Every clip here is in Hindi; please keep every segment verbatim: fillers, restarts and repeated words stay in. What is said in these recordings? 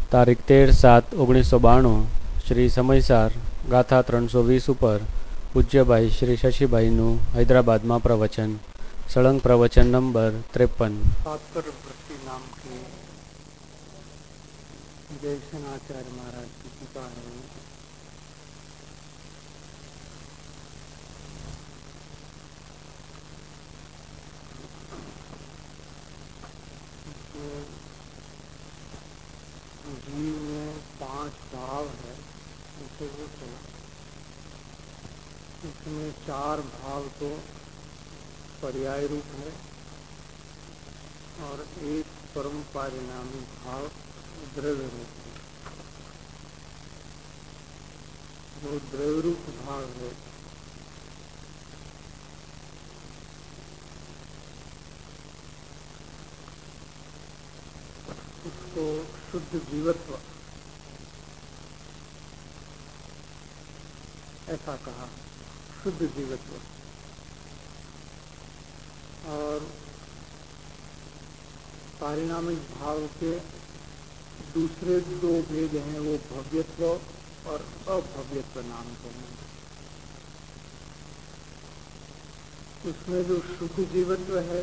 તારીખ તેર સાત ઓગણીસો બાણું શ્રી સમયસાર ગાથા ત્રણસો વીસ ઉપર પૂજ્યભાઈ શ્રી શશીભાઈનું હૈદરાબાદમાં પ્રવચન. સળંગ પ્રવચન નંબર ત્રેપન. तात्पर्य वृत्ति नाम की जयसेनाचार्य महाराज की टीका है। जीव में पांच भाव है, उसे वो चला इसमें चार भाव तो पर्याय रूप है और एक परम परिणामी भाव द्रव्य रूप है। जो द्रव्य रूप भाव है उसको शुद्ध जीवत्व ऐसा कहा, शुद्ध जीवत्व। और पारिणामिक भाव के दूसरे दो भेद हैं, वो भव्यत्व और अभव्यत्व नाम के हैं। उसमें जो शुद्ध जीवत्व है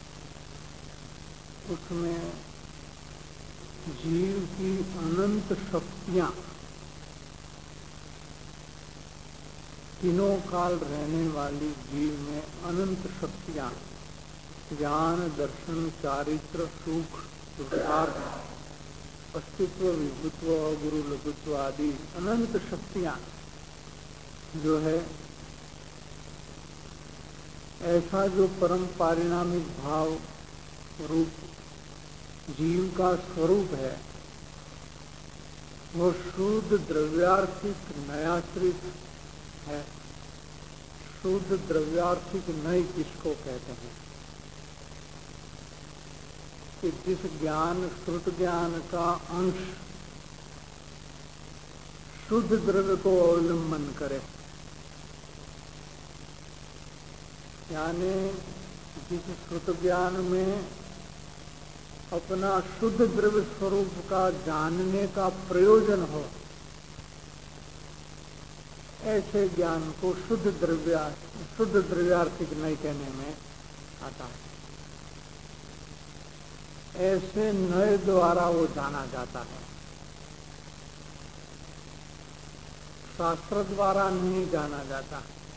उसमें जीव की अनंत शक्तियां तीनों काल रहने वाली जीव में अनंत शक्तियां, ज्ञान, दर्शन, चारित्र, सुख, पुरुषार्थ, अस्तित्व, विभुत्व, गुरु लघुत्व आदि अनंत शक्तियां जो है, ऐसा जो परम पारिणामिक भाव रूप जीव का स्वरूप है वो शुद्ध द्रव्यार्थिक नयाश्रित है। शुद्ध द्रव्यार्थिक नय किसको कहते हैं कि जिस ज्ञान, श्रुत ज्ञान का अंश शुद्ध द्रव्य को अवलंबन करे, यानी जिस श्रुत ज्ञान में अपना शुद्ध द्रव्य स्वरूप का जानने का प्रयोजन हो, ऐसे ज्ञान को शुद्ध द्रव्या शुद्ध द्रव्यार्थिक नय कहने में आता है। ऐसे नय द्वारा वो जाना जाता है, शास्त्र द्वारा नहीं जाना जाता,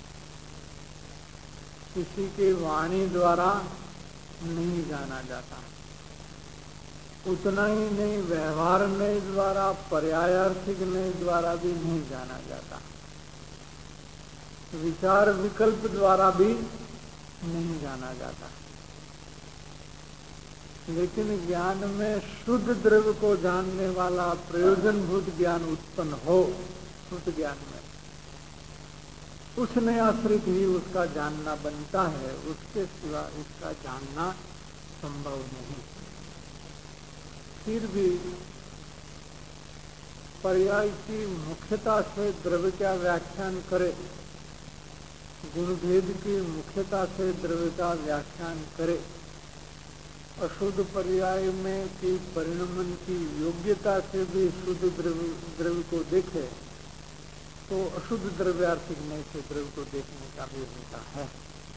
किसी के वाणी द्वारा नहीं जाना जाता। उतना ही नहीं, व्यवहार नय द्वारा, पर्यायार्थिक नय द्वारा भी नहीं जाना जाता, विचार विकल्प द्वारा भी नहीं जाना जाता। लेकिन ज्ञान में शुद्ध द्रव्य को जानने वाला प्रयोजनभूत ज्ञान उत्पन्न हो, शुद्ध ज्ञान में उसने आश्रित ही उसका जानना बनता है, उसके सिवा उसका जानना संभव नहीं। फिर भी पर्याय की मुख्यता से द्रव्य का व्याख्यान करे, गुणभेद की मुख्यता से द्रव्य का व्याख्यान करे, अशुद्ध पर्याय में की परिणमन की योग्यता से भी शुद्ध द्रव्य द्रव्य को देखे तो अशुद्ध द्रव्यार्थिक नय से द्रव्य को देखने का भी होता है।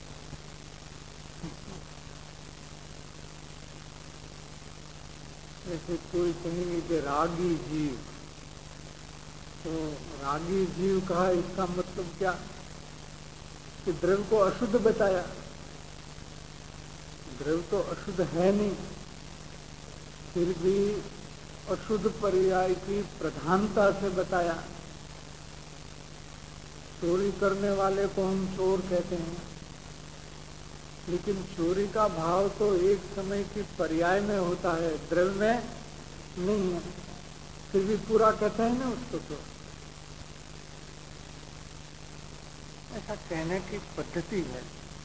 जैसे कोई कहेंगे कि रागी जीव, तो रागी जीव कहा, इसका मतलब क्या कि द्रव्य को अशुद्ध बताया। द्रव्य तो अशुद्ध है नहीं, फिर भी अशुद्ध पर्याय की प्रधानता से बताया। चोरी करने वाले को हम चोर कहते हैं, लेकिन चोरी का भाव तो एक समय की पर्याय में होता है, द्रव्य में नहीं है, फिर भी पूरा कहते हैं ना उसको चोर। ऐसा कहने की पद्धति है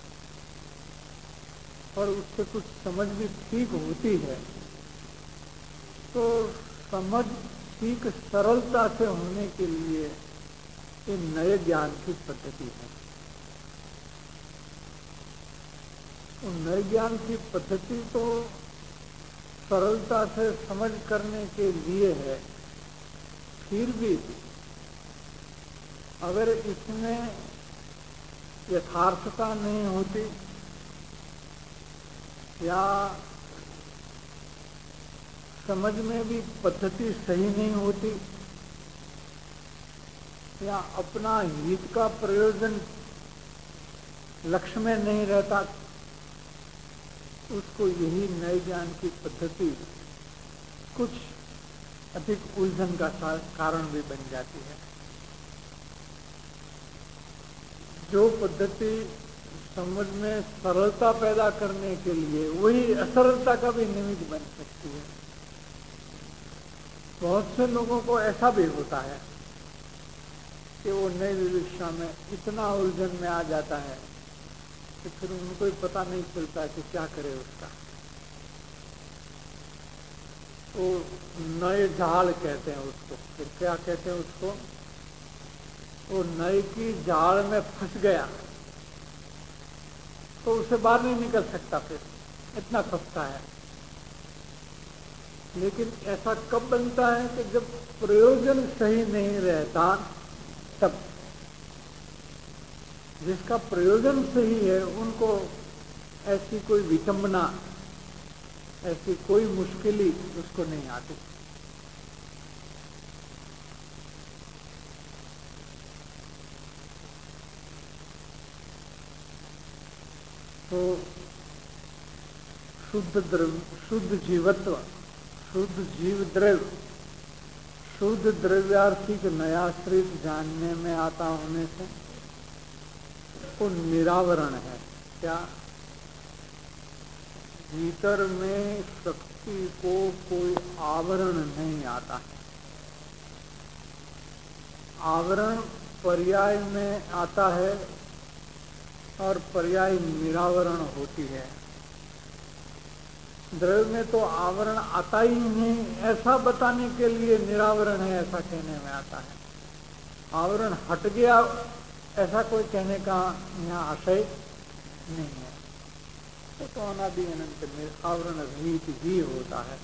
और उससे कुछ समझ भी ठीक होती है, तो समझ ठीक सरलता से होने के लिए ये नए ज्ञान की पद्धति है। नए ज्ञान की पद्धति तो सरलता से समझ करने के लिए है, फिर भी अगर इसमें यथार्थता नहीं होती या समझ में भी पद्धति सही नहीं होती या अपना हित का प्रयोजन लक्ष्य में नहीं रहता, उसको यही नए ज्ञान की पद्धति कुछ अधिक उलझन का कारण भी बन जाती है। जो पद्धति समझ में सरलता पैदा करने के लिए वही असरलता का भी निमित्त बन सकती है। बहुत से लोगों को ऐसा भी होता है कि वो नई विविक्षा में इतना उलझन में आ जाता है कि फिर उनको ही पता नहीं चलता कि क्या करे उसका। वो नए जाल कहते हैं उसको, फिर क्या कहते हैं उसको, वो नए की जाल में फंस गया तो उसे बाहर नहीं निकल सकता, फिर इतना फंसता है। लेकिन ऐसा कब बनता है कि जब प्रयोजन सही नहीं रहता, तब जिसका प्रयोजन सही है उनको ऐसी कोई विटंबना, ऐसी कोई मुश्किल उसको नहीं आती। तो शुद्ध द्रव्य, शुद्ध जीवत्व, शुद्ध जीव द्रव्य, शुद्ध द्रव्यार्थिक नयाश्रित जानने में आता होने से वो निरावरण है। क्या भीतर में शक्ति को कोई आवरण नहीं आता है। आवरण पर्याय में आता है और पर्याय निरावरण होती है। द्रव्य में तो आवरण आता ही नहीं, ऐसा बताने के लिए निरावरण है ऐसा कहने में आता है। आवरण हट गया ऐसा कोई कहने का यहाँ आशय नहीं है। तो, तो अनादि अनंत में आवरण रहित ही होता है।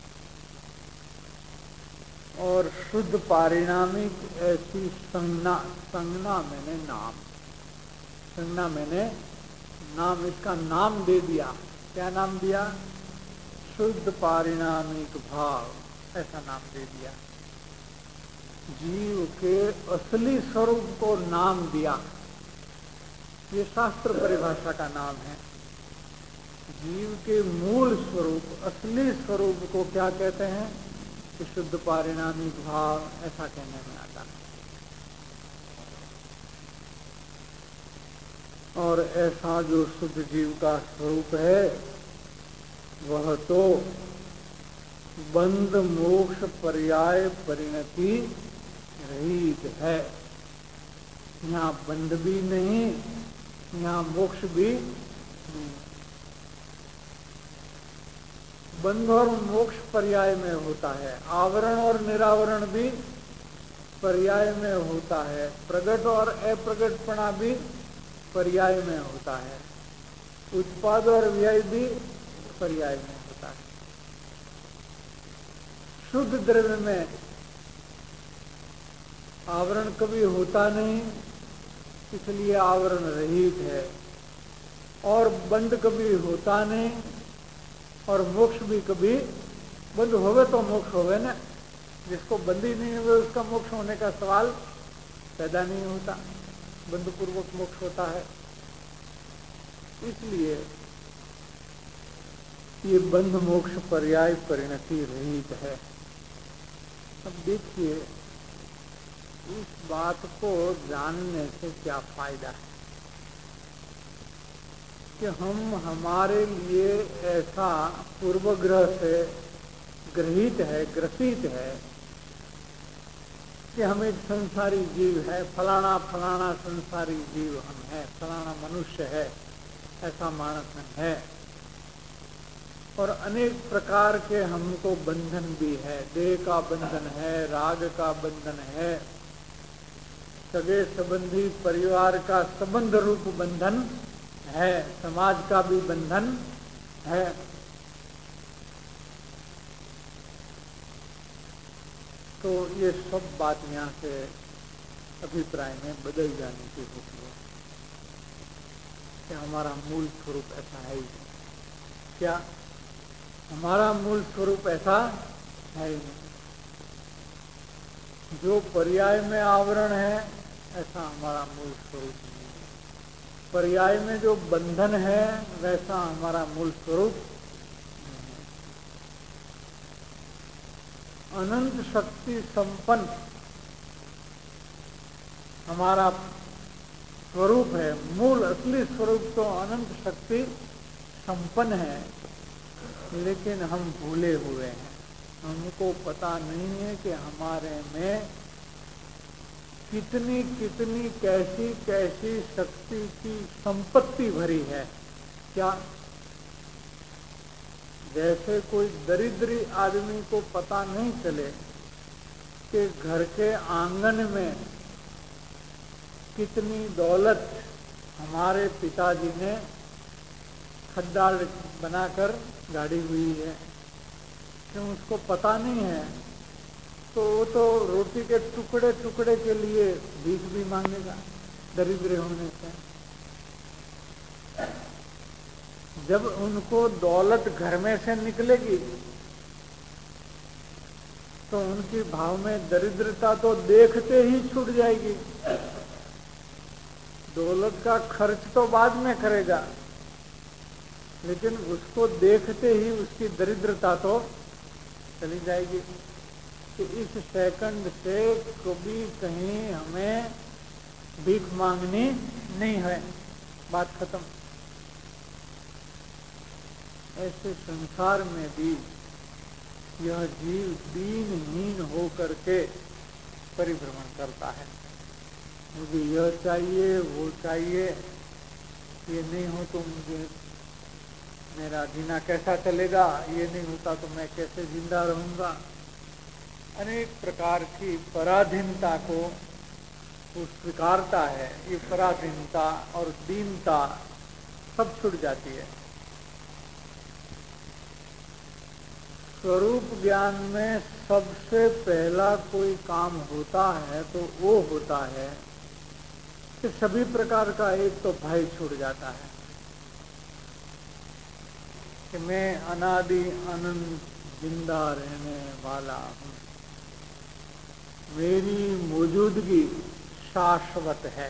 और शुद्ध पारिणामिक ऐसी संज्ञा, संज्ञा मैंने नाम, संज्ञा मैंने नाम, इसका नाम दे दिया। क्या नाम दिया? शुद्ध पारिणामिक भाव, ऐसा नाम दे दिया। जीव के असली स्वरूप को नाम दिया। ये शास्त्र परिभाषा का नाम है। जीव के मूल स्वरूप, असली स्वरूप को क्या कहते हैं? कि शुद्ध पारिणामिक भाव, ऐसा कहने में आता है। और ऐसा जो शुद्ध जीव का स्वरूप है वह तो बंध मोक्ष पर्याय परिणति रहित है। यहाँ बंध भी नहीं, यहाँ मोक्ष भी नहीं। बंध और मोक्ष पर्याय में होता है, आवरण और निरावरण भी पर्याय में होता है, प्रगट और अप्रगटपना भी पर्याय में होता है, उत्पाद और व्यय भी पर्याय में होता है। शुद्ध द्रव्य में आवरण कभी होता नहीं, इसलिए आवरण रहित है। और बंध कभी होता नहीं और मोक्ष भी कभी, बंध होवे तो मोक्ष होवे ना, जिसको बंदी नहीं हुए उसका मोक्ष होने का सवाल पैदा नहीं होता, बंध पूर्वक मोक्ष होता है। इसलिए ये बंध मोक्ष पर्याय परिणति रहित है। अब देखिए इस बात को जानने से क्या फायदा है कि हम हमारे लिए ऐसा पूर्वग्रह से ग्रहित है, ग्रसित है कि हम एक संसारी जीव है, फलाना फलाना संसारी जीव हम है, फलाना मनुष्य है, ऐसा मानस है। और अनेक प्रकार के हमको बंधन भी है, देह का बंधन है, राग का बंधन है, सगे संबंधी परिवार का संबंध रूप बंधन है, समाज का भी बंधन है। तो ये सब बात यहाँ से अभिप्राय में बदल जाने की होती है कि हमारा मूल स्वरूप ऐसा है ही नहीं। क्या हमारा मूल स्वरूप ऐसा है ही नहीं। जो पर्याय में आवरण है ऐसा हमारा मूल स्वरूप नहीं है। पर्याय में जो बंधन है वैसा हमारा मूल स्वरूप नहीं है। अनंत शक्ति संपन्न हमारा स्वरूप है। मूल असली स्वरूप तो अनंत शक्ति संपन्न है, लेकिन हम भूले हुए हैं। हमको पता नहीं है कि हमारे में कितनी कितनी कैसी कैसी शक्ति की संपत्ति भरी है। क्या जैसे कोई दरिद्री आदमी को पता नहीं चले कि घर के आंगन में कितनी दौलत हमारे पिताजी ने खड्डा बनाकर गाड़ी हुई है, क्यों उसको पता नहीं है तो वो तो रोटी के टुकड़े टुकड़े के लिए भीख भी मांगेगा दरिद्र होने से। जब उनको दौलत घर में से निकलेगी तो उनकी भाव में दरिद्रता तो देखते ही छूट जाएगी। दौलत का खर्च तो बाद में करेगा, लेकिन उसको देखते ही उसकी दरिद्रता तो चली जाएगी। कि इस सेकंड से कभी कहीं हमें भीख मांगनी नहीं है, बात खत्म। ऐसे संसार में भी यह जीव दीनहीन हो करके परिभ्रमण करता है। मुझे यह चाहिए, वो चाहिए, ये नहीं हो तो मुझे मेरा जीना कैसा चलेगा, ये नहीं होता तो मैं कैसे जिंदा रहूंगा। अनेक प्रकार की पराधीनता को वो स्वीकारता है। ये पराधीनता और दीनता सब छूट जाती है। स्वरूप ज्ञान में सबसे पहला कोई काम होता है तो वो होता है कि सभी प्रकार का एक तो भय छूट जाता है कि मैं अनादि अनंत जिंदा रहने वाला हूं, मेरी मौजूदगी शाश्वत है,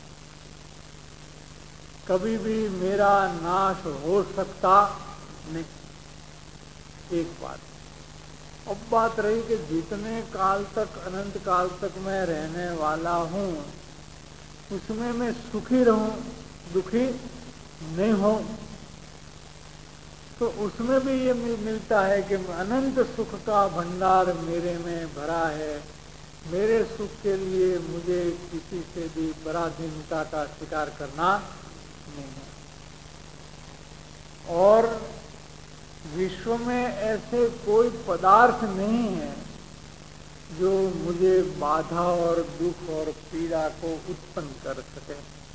कभी भी मेरा नाश हो सकता नहीं। एक बात। अब बात रही कि जितने काल तक, अनंत काल तक मैं रहने वाला हूं, उसमें मैं सुखी रहूं, दुखी नहीं हूं, तो उसमें भी ये मिलता है कि अनंत सुख का भंडार मेरे में भरा है। मेरे सुख के लिए मुझे किसी से भी पराधीनता का स्वीकार करना नहीं है। और विश्व में ऐसे कोई पदार्थ नहीं है जो मुझे बाधा और दुख और पीड़ा को उत्पन्न कर सके।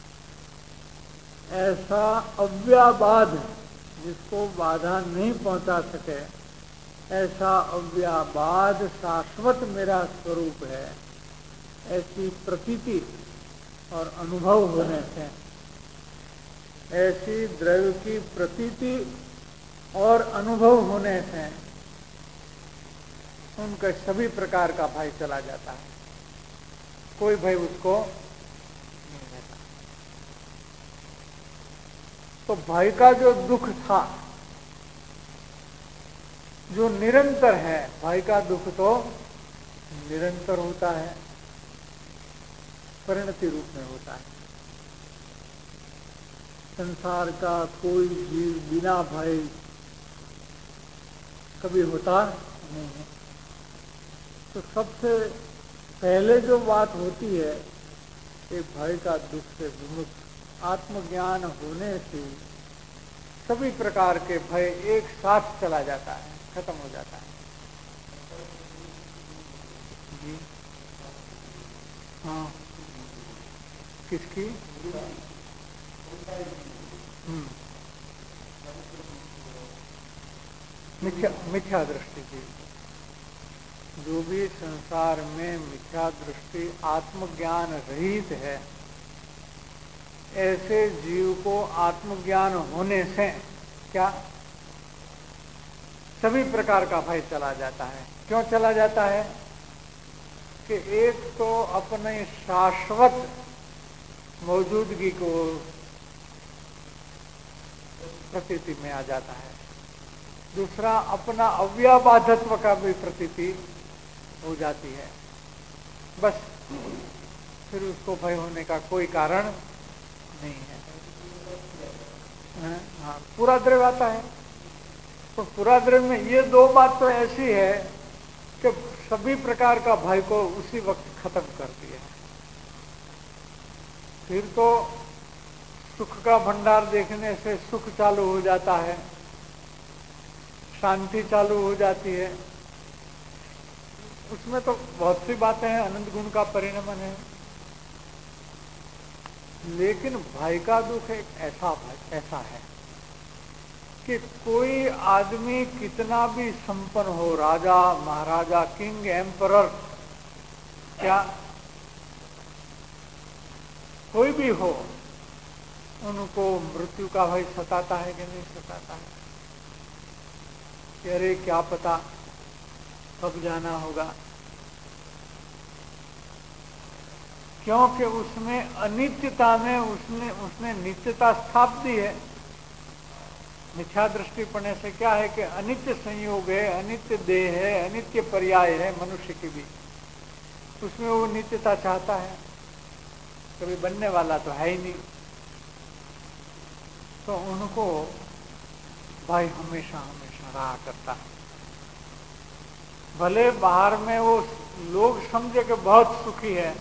ऐसा अव्याबाध जिसको बाधा नहीं पहुंचा सके, ऐसा अव्याबाध शाश्वत मेरा स्वरूप है। ऐसी प्रतीति और अनुभव होने से, ऐसी द्रव्य की प्रतीति और अनुभव होने से उनका सभी प्रकार का भय चला जाता है। कोई भय उसको नहीं रहता। तो भय का जो दुख था, जो निरंतर है, भय का दुख तो निरंतर होता है, परिणति रूप में होता है। संसार का कोई जीव बिना भय कभी होता नहीं है। तो सबसे पहले जो बात होती है कि भय का दुख से विमुक्त आत्मज्ञान होने से सभी प्रकार के भय एक साथ चला जाता है, खत्म हो जाता है। जी हाँ, किसकी? हम्म मिथ्या मिथ्या दृष्टि की। जो भी संसार में मिथ्या दृष्टि आत्मज्ञान रहित है, ऐसे जीव को आत्मज्ञान होने से क्या सभी प्रकार का भय चला जाता है। क्यों चला जाता है कि एक तो अपने शाश्वत मौजूदगी को प्रतीति में आ जाता है, दूसरा अपना अव्याबाधत्व का भी प्रतीति हो जाती है। बस फिर उसको भय होने का कोई कारण नहीं है। हाँ, पूरा द्रव्य आता है, तो पूरा द्रव्य में ये दो बात तो ऐसी है कि सभी प्रकार का भय को उसी वक्त खत्म कर दिया। फिर तो सुख का भंडार देखने से सुख चालू हो जाता है, शांति चालू हो जाती है। उसमें तो बहुत सी बातें हैं, अनंत गुण का परिणमन है। लेकिन भय का दुख एक ऐसा भय ऐसा है कि कोई आदमी कितना भी संपन्न हो, राजा महाराजा, किंग, एम्परर, क्या कोई भी हो, उनको मृत्यु का भय सताता है कि नहीं सताता है? कि अरे क्या पता कब जाना होगा। क्योंकि उसमें अनित्यता में उसने उसने नित्यता स्थाप दी है। मिथ्या दृष्टि पड़ने से क्या है कि अनित्य संयोग है, अनित्य देह है, अनित्य पर्याय है मनुष्य की भी, उसमें वो नित्यता चाहता है। कभी बनने वाला तो है ही नहीं, तो उनको भाई हमेशा हमेशा रहा करता है। भले बाहर में वो लोग समझे कि बहुत सुखी है,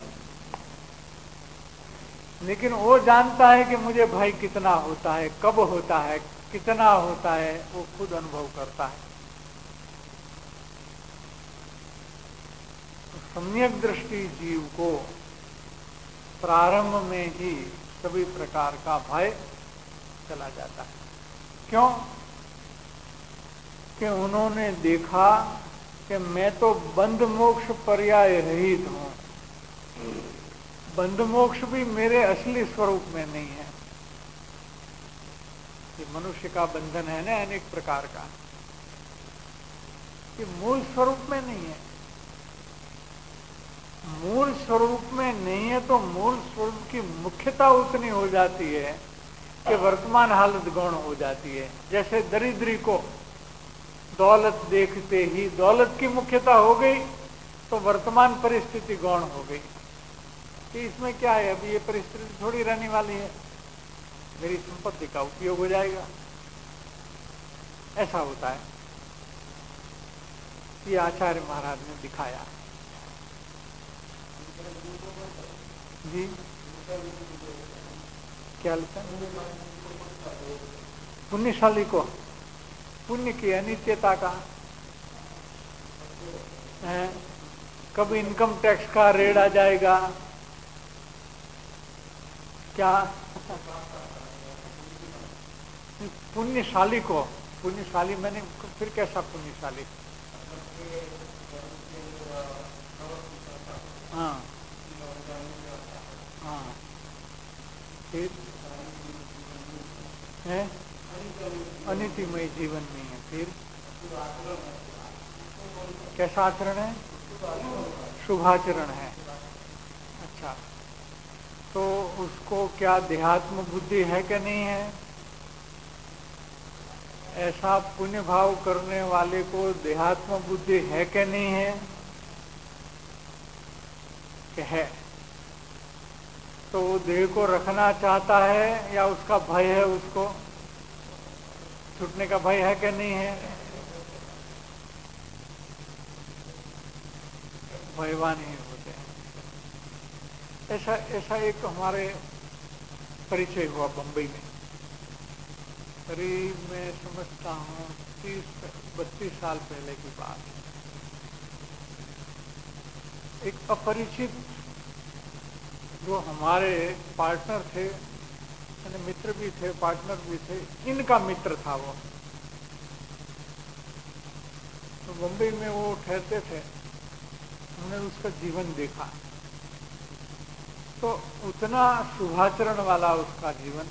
लेकिन वो जानता है कि मुझे भय कितना होता है, कब होता है, कितना होता है, वो खुद अनुभव करता है। तो सम्यक दृष्टि जीव को प्रारंभ में ही सभी प्रकार का भय चला जाता है। क्यों? कि उन्होंने देखा कि मैं तो बंध मोक्ष पर्याय रहित हूं, बंध मोक्ष भी मेरे असली स्वरूप में नहीं है। ये मनुष्य का बंधन है ना अनेक प्रकार का, ये मूल स्वरूप में नहीं है। मूल स्वरूप में नहीं है तो मूल स्वरूप की मुख्यता उतनी हो जाती है कि वर्तमान हालत गौण हो जाती है। जैसे दरिद्री को दौलत देखते ही दौलत की मुख्यता हो गई तो वर्तमान परिस्थिति गौण हो गई कि इसमें क्या है, अभी ये परिस्थिति थोड़ी रहने वाली है, मेरी संपत्ति का उपयोग हो जाएगा। ऐसा होता है। ये आचार्य महाराज ने दिखाया जी। क्या लिखा? पुण्यशाली को पुण्य की अनित्यता का है, कब इनकम टैक्स का रेड आ जाएगा, क्या पुण्यशाली को, पुण्यशाली मैंने फिर कैसा पुण्यशाली? हाँ हाँ, फिर है अनितिमय जीवन में है। फिर कैसा आचरण है? शुभाचरण है। अच्छा, तो उसको क्या देहात्म बुद्धि है कि नहीं है? ऐसा पुण्य भाव करने वाले को देहात्म बुद्धि है कि नहीं है? कि है। तो वो देह को रखना चाहता है या उसका भय है, उसको छूटने का भय है कि नहीं है? भयवान ही होते हैं। ऐसा ऐसा एक हमारे परिचय हुआ बंबई में, करीब मैं समझता हूँ तीस बत्तीस साल पहले की बात। एक अपरिचित जो हमारे पार्टनर थे, यानी मित्र भी थे, पार्टनर भी थे, इनका मित्र था वो। तो मुंबई में वो ठहरते थे, हमने उसका जीवन देखा, तो उतना शुभाचरण वाला उसका जीवन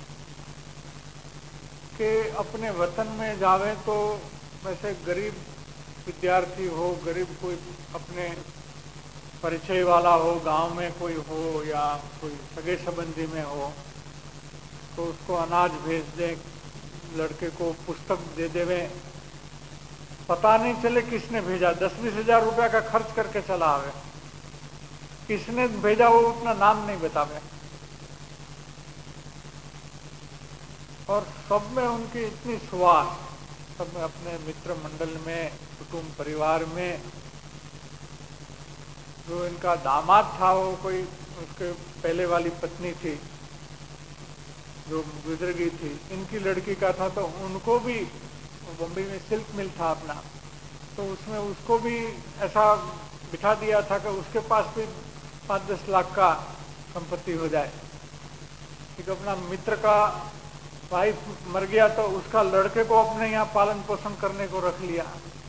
कि अपने वतन में जावे तो वैसे गरीब विद्यार्थी हो, गरीब कोई अपने परिचय वाला हो, गांव में कोई हो या कोई सगे संबंधी में हो, तो उसको अनाज भेज दें, लड़के को पुस्तक दे देवे, पता नहीं चले किसने भेजा, दस बीस हजार रुपया का खर्च करके चला आवे, किसने भेजा वो उतना नाम नहीं बतावे, और सब में उनकी इतनी सुवास, सब में अपने मित्र मंडल में, कुटुंब परिवार में। जो इनका दामाद था वो कोई उसके पहले वाली पत्नी थी जो गुजर गई थी, इनकी लड़की का था, तो उनको भी बम्बई में सिल्क मिल था अपना, तो उसमें उसको भी ऐसा बिठा दिया था कि उसके पास भी पाँच दस लाख का संपत्ति हो जाए। एक अपना मित्र का वाइफ मर गया तो उसका लड़के को अपने यहाँ पालन पोषण करने को रख लिया,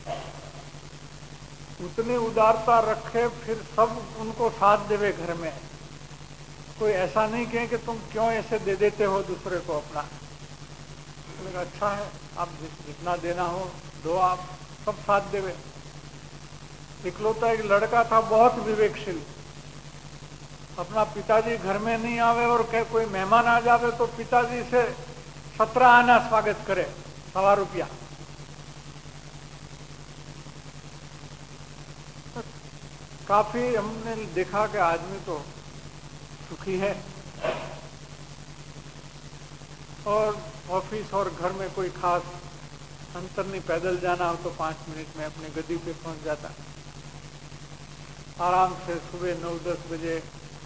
उतनी उदारता रखे, फिर सब उनको साथ देवे घर में, कोई ऐसा नहीं कहे कि तुम क्यों ऐसे दे देते हो दूसरे को अपना। तो अच्छा है, आप जितना देना हो दो, आप सब साथ देवे। इकलौता एक लड़का था बहुत विवेकशील, अपना पिताजी घर में नहीं आवे और कहे कोई मेहमान आ जावे तो पिताजी से सत्रह आना स्वागत करे, सवा रुपया। काफी हमने देखा कि आदमी तो सुखी है, और ऑफिस और घर में कोई खास अंतर नहीं, पैदल जाना हो तो पांच मिनट में अपने गद्दी पे पहुंच जाता, आराम से सुबह नौ दस बजे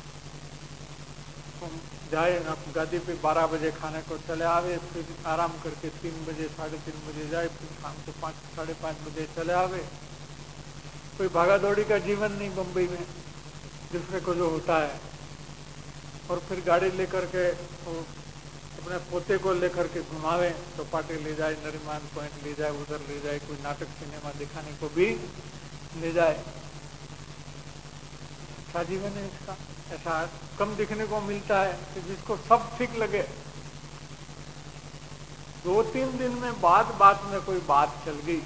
जाए, गादी पे बारह बजे खाने को चले आवे, फिर आराम करके तीन बजे साढ़े तीन बजे जाए, फिर शाम को पाँच साढ़े पाँच बजे चले आवे। कोई भागा दौड़ी का जीवन नहीं बम्बई में दूसरे को जो होता है। और फिर गाड़ी लेकर के अपने पोते को लेकर के घुमावे, चौपाटी ले जाए, नरीमान पॉइंट ले जाए, उधर ले जाए, कोई नाटक सिनेमा दिखाने को भी ले जाए। अच्छा जीवन है इसका, ऐसा कम दिखने को मिलता है कि जिसको सब ठीक लगे। दो तीन दिन में बात बात में कोई बात चल गई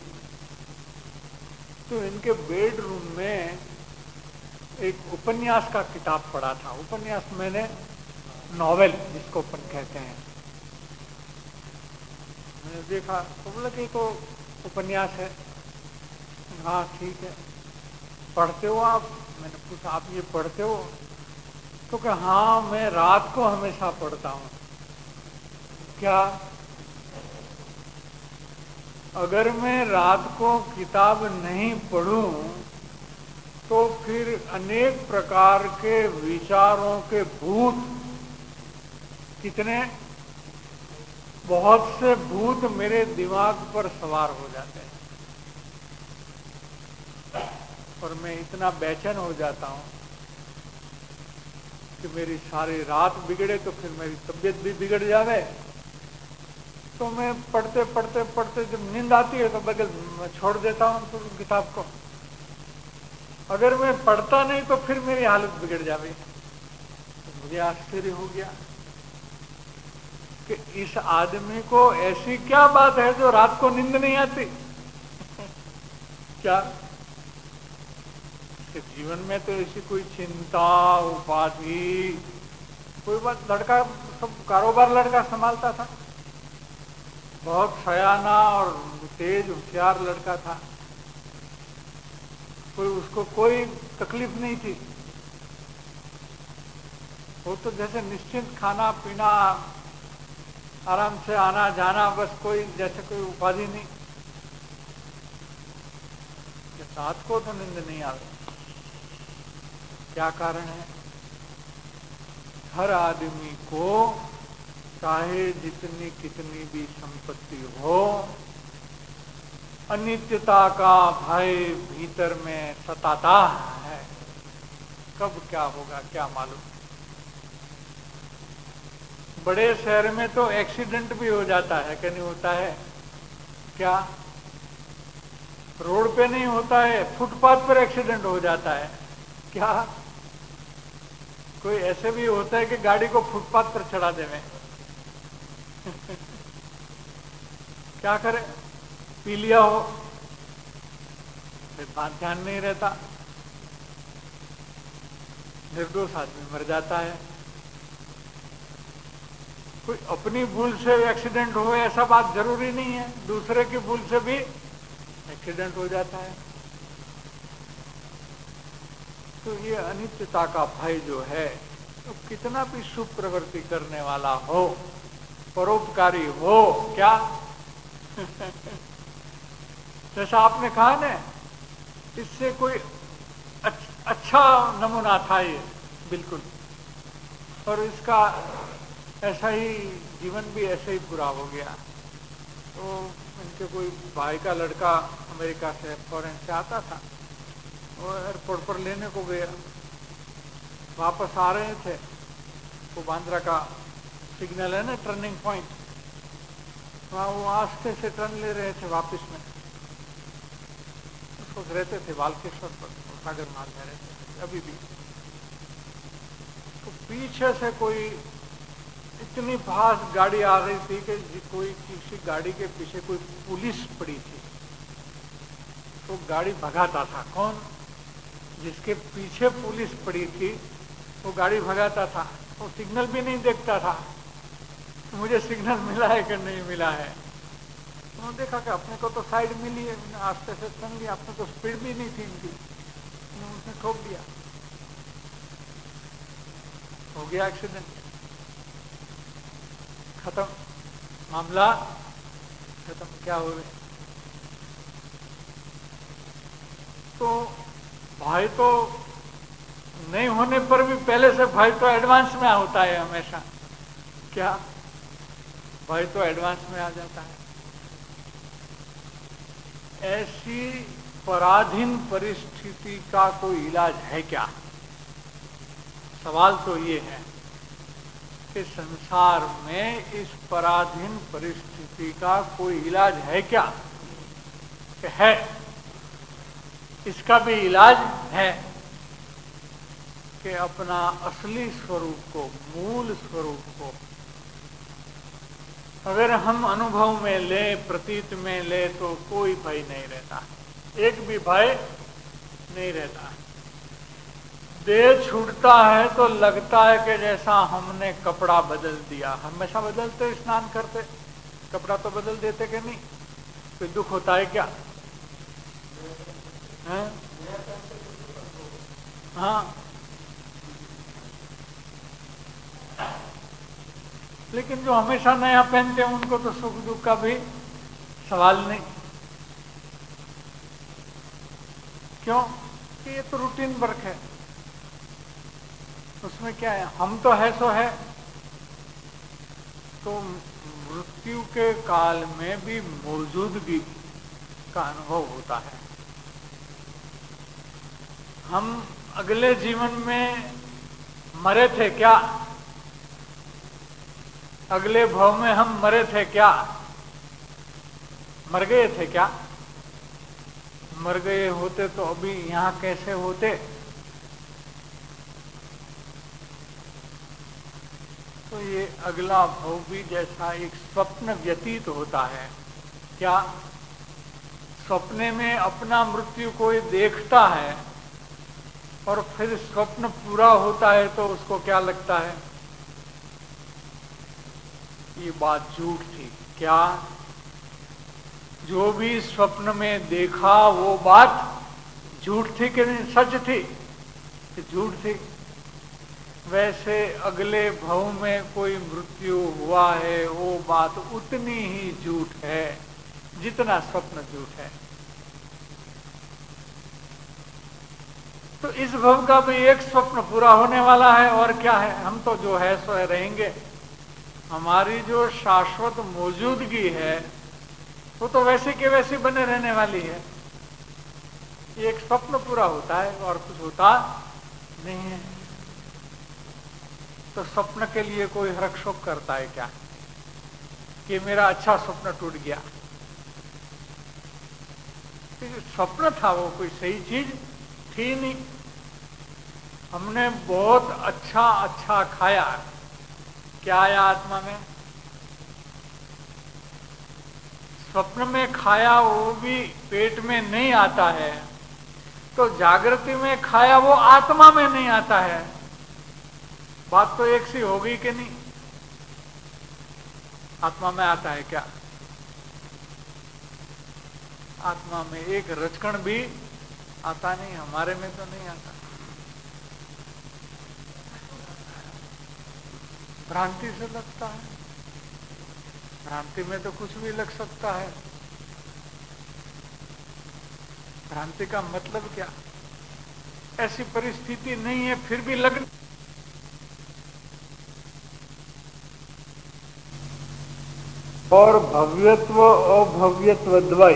तो इनके बेडरूम में एक उपन्यास का किताब पड़ा था। उपन्यास मैंने नॉवेल जिसको अपन कहते हैं, मैंने देखा तो बोला कि तो उपन्यास है। हाँ ठीक है, पढ़ते हो आप? मैंने पूछा आप ये पढ़ते हो? तो कहा हाँ मैं रात को हमेशा पढ़ता हूं। क्या? अगर मैं रात को किताब नहीं पढ़ूं तो फिर अनेक प्रकार के विचारों के भूत, कितने बहुत से भूत मेरे दिमाग पर सवार हो जाते हैं और मैं इतना बेचैन हो जाता हूं कि मेरी सारी रात बिगड़े तो फिर मेरी तबीयत भी बिगड़ जावे। तो मैं पढ़ते पढ़ते पढ़ते जब नींद आती है तो बगल छोड़ देता हूं तो किताब को। अगर मैं पढ़ता नहीं तो फिर मेरी हालत बिगड़ जावे। तो मुझे आश्चर्य हो गया कि इस आदमी को ऐसी क्या बात है जो रात को नींद नहीं आती। क्या कि जीवन में तो ऐसी कोई चिंता उपाधि कोई बात, लड़का सब कारोबार लड़का संभालता था, बहुत सयाना और तेज होशियार लड़का था, कोई उसको कोई तकलीफ नहीं थी। वो तो जैसे निश्चिंत खाना पीना, आराम से आना जाना, बस कोई जैसे कोई उपाधि नहीं। रात को तो नींद नहीं आती, क्या कारण है? हर आदमी को चाहे जितनी कितनी भी संपत्ति हो, अनित्यता का भय भीतर में सताता है। कब क्या होगा क्या मालूम। बड़े शहर में तो एक्सीडेंट भी हो जाता है कि नहीं होता है? क्या रोड पे नहीं होता है, फुटपाथ पर एक्सीडेंट हो जाता है। क्या कोई ऐसे भी होता है कि गाड़ी को फुटपाथ पर चढ़ा देवे? क्या करे, पी लिया हो, फिर बात ध्यान नहीं रहता, निर्दोष आदमी मर जाता है। कोई अपनी भूल से एक्सीडेंट हो ऐसा बात जरूरी नहीं है, दूसरे की भूल से भी एक्सीडेंट हो जाता है। तो ये अनित्यता का भय जो है, तो कितना भी शुभ प्रवृत्ति करने वाला हो, परोपकारी हो, क्या जैसा आपने कहा ना, इससे कोई अच्छा नमूना था ये, बिल्कुल। और इसका ऐसा ही जीवन भी ऐसे ही पूरा हो गया। तो इनके कोई भाई का लड़का अमेरिका से, फॉरेन से आता था, वो एयरपोर्ट पर लेने को गया, वापस आ रहे थे, वो बांद्रा का सिग्नल है ना, टर्निंग पॉइंट, वहां वो आस्ते से टर्न ले रहे थे वापस में। सोच रहते थे बालकेश्वर पर, सागर मार्ग में रहते थे अभी भी। तो पीछे से कोई इतनी फास्ट गाड़ी आ रही थी कि कोई किसी गाड़ी के पीछे कोई पुलिस पड़ी थी, तो गाड़ी भगाता था। कौन? जिसके पीछे पुलिस पड़ी थी वो गाड़ी भगाता था, वो सिग्नल भी नहीं देखता था तो मुझे सिग्नल मिला है कि नहीं मिला है। उन्होंने देखा कि अपने को तो साइड मिली है, आस्ते से टर्न लिया, अपने तो स्पीड भी नहीं थी इनकी, उसने ठोक दिया, हो गया एक्सीडेंट, खत्म मामला, खत्म। क्या हो गया? तो भाई तो नहीं होने पर भी पहले से भाई तो एडवांस में होता है हमेशा। क्या भाई तो एडवांस में आ जाता है। ऐसी पराधीन परिस्थिति का कोई इलाज है क्या? सवाल तो ये है कि संसार में इस पराधीन परिस्थिति का कोई इलाज है क्या? कि है, इसका भी इलाज है कि अपना असली स्वरूप को, मूल स्वरूप को अगर हम अनुभव में ले, प्रतीत में ले, तो कोई भय नहीं रहता, एक भी भय नहीं रहता। देह छूटता है तो लगता है कि जैसा हमने कपड़ा बदल दिया। हमेशा बदलते, स्नान करते कपड़ा तो बदल देते कि नहीं? कोई दुख होता है क्या? है? हाँ, लेकिन जो हमेशा नया पहनते हैं उनको तो सुख दुख का भी सवाल नहीं। क्यों? कि ये तो रूटीन वर्क है, उसमें क्या है, हम तो है सो है। तो मृत्यु के काल में भी मौजूदगी का अनुभव होता है। हम अगले जीवन में मरे थे क्या? अगले भव में हम मरे थे क्या? मर गए थे क्या? मर गए होते तो अभी यहां कैसे होते? तो ये अगला भव भी जैसा एक स्वप्न व्यतीत होता है। क्या? सपने में अपना मृत्यु कोई देखता है और फिर स्वप्न पूरा होता है तो उसको क्या लगता है? ये बात झूठ थी। क्या? जो भी स्वप्न में देखा वो बात झूठ थी कि नहीं, सच थी कि झूठ थी? वैसे अगले भव में कोई मृत्यु हुआ है वो बात उतनी ही झूठ है जितना स्वप्न झूठ है। तो इस भव का भी एक स्वप्न पूरा होने वाला है, और क्या है, हम तो जो है सो है रहेंगे। हमारी जो शाश्वत मौजूदगी है वो तो वैसे के वैसे बने रहने वाली है। ये एक स्वप्न पूरा होता है और कुछ होता नहीं है। तो स्वप्न के लिए कोई हर्ष शोक करता है क्या कि मेरा अच्छा स्वप्न टूट गया? कि जो स्वप्न था वो कोई सही चीज थी नहीं। हमने बहुत अच्छा अच्छा खाया, क्या आया आत्मा में? स्वप्न में खाया वो भी पेट में नहीं आता है, तो जागृति में खाया वो आत्मा में नहीं आता है। बात तो एक सी हो गई कि नहीं? आत्मा में आता है क्या? आत्मा में एक रचकण भी आता नहीं, हमारे में तो नहीं आता। भ्रांति से लगता है, भ्रांति में तो कुछ भी लग सकता है। भ्रांति का मतलब क्या? ऐसी परिस्थिति नहीं है फिर भी लग। और भव्यत्व अभव्यत्व द्वय